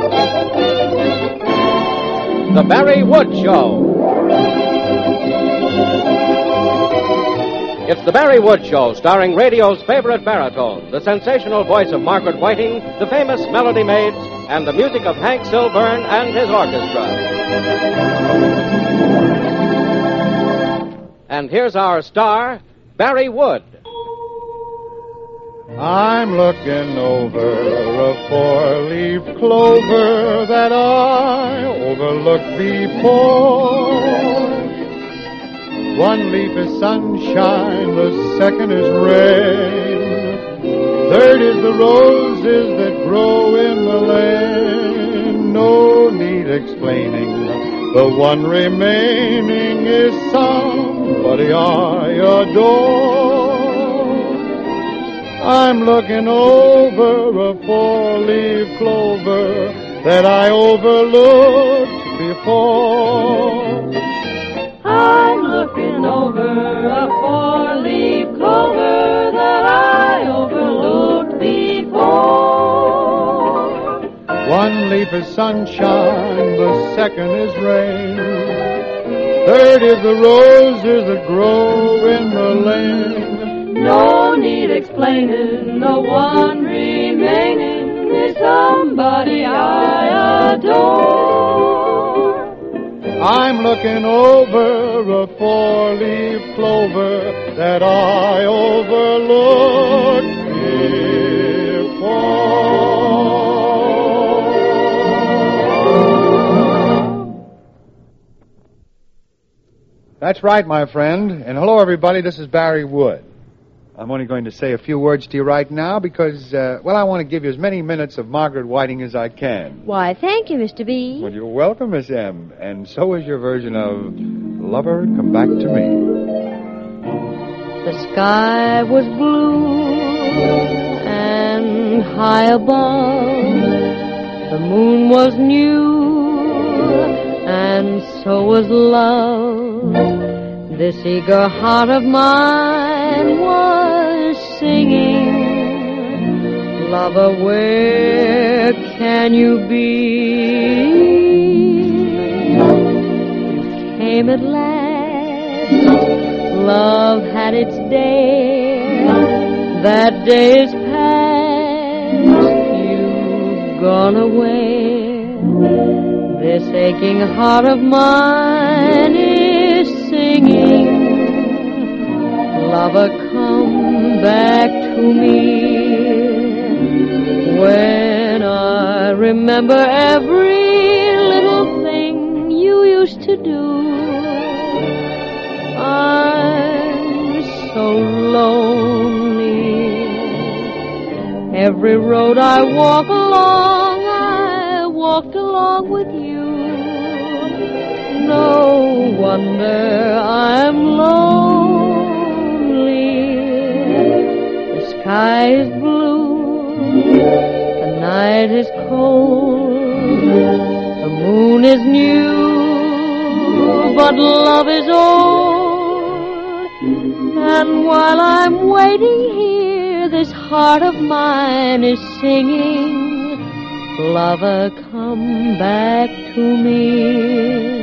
The Barry Wood Show. It's The Barry Wood Show, starring radio's favorite baritone, the sensational voice of Margaret Whiting, the famous Melody Maids, and the music of Hank Silburn and his orchestra. And here's our star, Barry Wood. I'm looking over a four-leaf clover that I overlooked before. One leaf is sunshine, the second is rain. Third is the roses that grow in the lane. No need explaining, the one remaining is somebody I adore. I'm looking over a four-leaf clover that I overlooked before. I'm looking over a four-leaf clover that I overlooked before. One leaf is sunshine, the second is rain. Third is the roses that grow in the lane. No need explaining, the one remaining is somebody I adore. I'm looking over a four-leaf clover that I overlooked before. That's right, my friend. And hello, everybody. This is Barry Wood. I'm only going to say a few words to you right now because, I want to give you as many minutes of Margaret Whiting as I can. Why, thank you, Mr. B. Well, you're welcome, Miss M. And so is your version of Lover, Come Back to Me. The sky was blue and high above. The moon was new and so was love. This eager heart of mine was singing, lover, where can you be? You came at last, love had its day, that day is past, you've gone away. This aching heart of mine is singing, lover, come back to me. When I remember every little thing you used to do, I'm so lonely. Every road I walk along, I walked along with you. No wonder I'm lonely. The sky is blue, the night is cold, the moon is new, but love is old. And while I'm waiting here, this heart of mine is singing, lover, come back to me.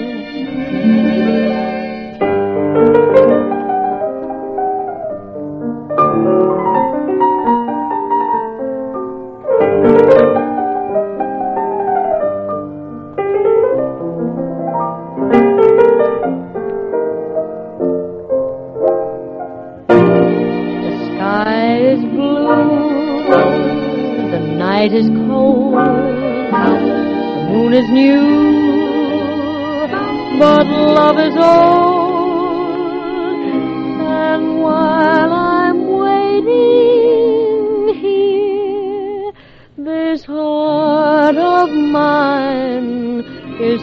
Night is cold, the moon is new, but love is old. And while I'm waiting here, this heart of mine is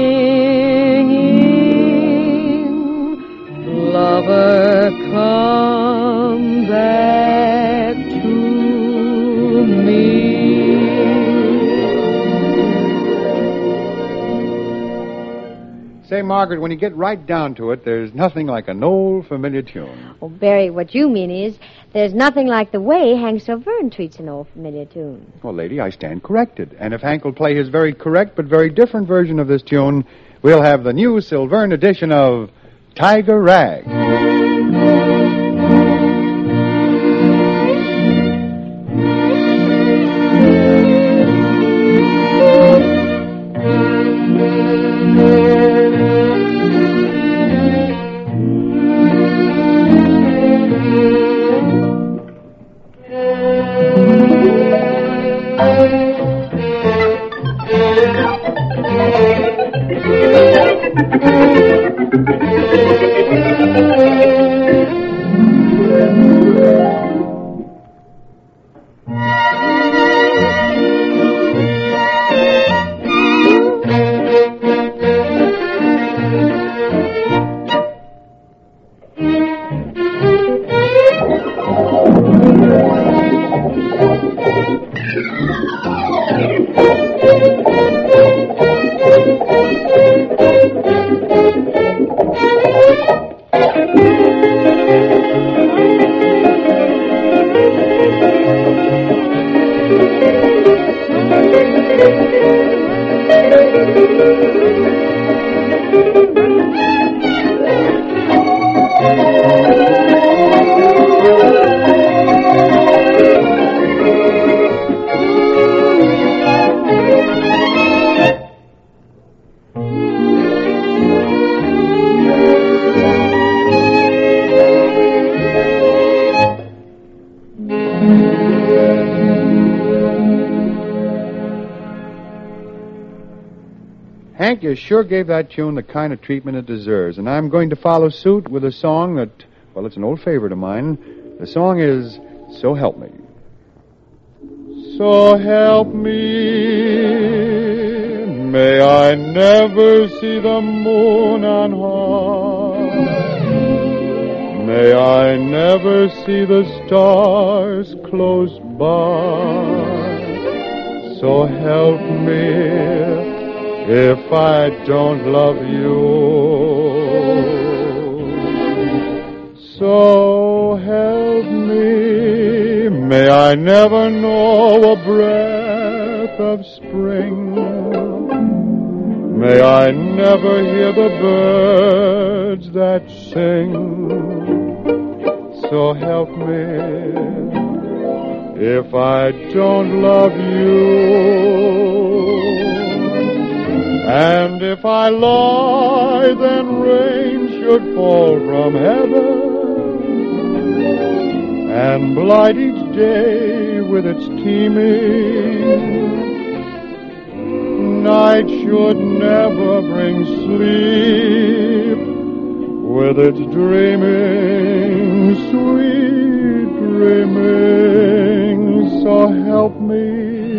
singing, lover, come back to me. Say, Margaret, when you get right down to it, there's nothing like an old familiar tune. Oh, Barry, what you mean is there's nothing like the way Hank Sylvern treats an old familiar tune. Well, lady, I stand corrected. And if Hank will play his very correct but very different version of this tune, we'll have the new Sylvern edition of Tiger Rag. Hank, you sure gave that tune the kind of treatment it deserves, and I'm going to follow suit with a song that, well, it's an old favorite of mine. The song is So Help Me. So help me, may I never see the moon on high. May I never see the stars close by. So help me, if I don't love you. So help me, may I never know a breath of spring. May I never hear the birds that sing. So help me, if I don't love you. And if I lie, then rain should fall from heaven and blight each day with its teeming. Night should never bring sleep with its dreaming, sweet dreaming. So help me,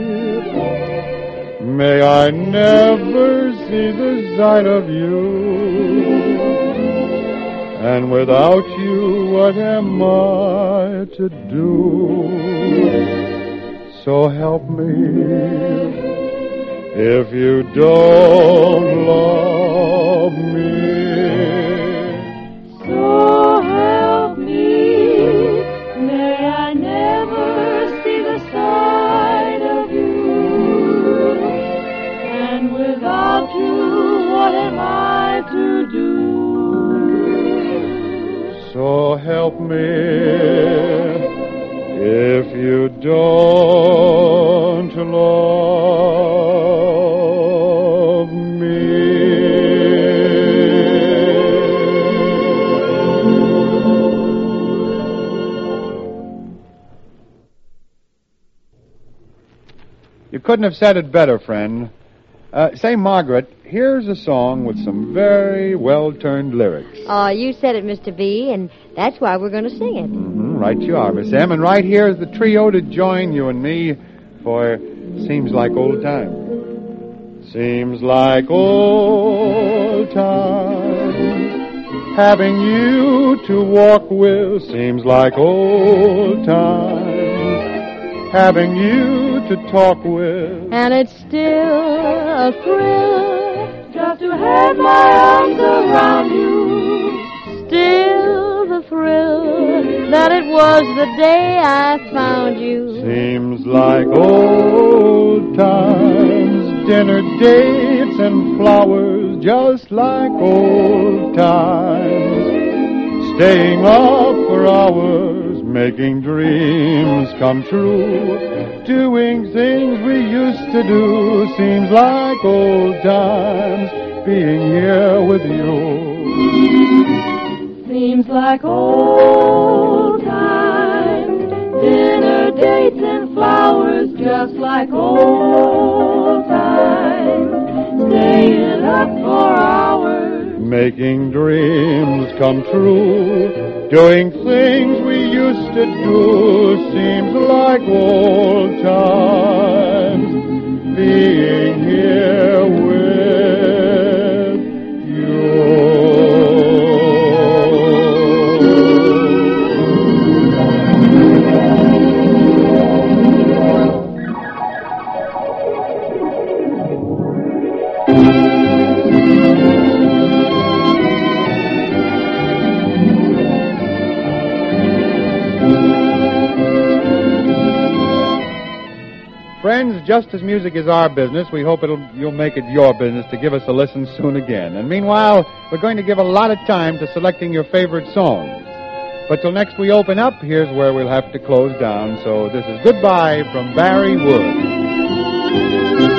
may I never see the sight of you. And without you, what am I to do? So help me, if you don't love me. So help me, may I never see the sight of you. And without you, what am I to do? So help me, if you don't love me. You couldn't have said it better, friend. Say, Margaret, here's a song with some very well-turned lyrics. Oh, you said it, Mr. B, and that's why we're going to sing it. Mm-hmm, right you are, Miss M. And right here is the trio to join you and me for Seems Like Old Times. Seems like old times, having you to walk with. Seems like old times, having you to talk with. And it's still a thrill just to have my arms around you. Still the thrill that it was the day I found you. Seems like old times, dinner dates and flowers, just like old times. Staying up for hours, making dreams come true. Doing things we used to do, seems like old times, being here with you. Seems like old times, dinner dates and flowers, just like old times, staying up for hours, making dreams come true, doing things we used to do, seems like old times, being here with you. Friends, just as music is our business, we hope you'll make it your business to give us a listen soon again. And meanwhile, we're going to give a lot of time to selecting your favorite songs. But till next we open up, here's where we'll have to close down. So this is goodbye from Barry Wood.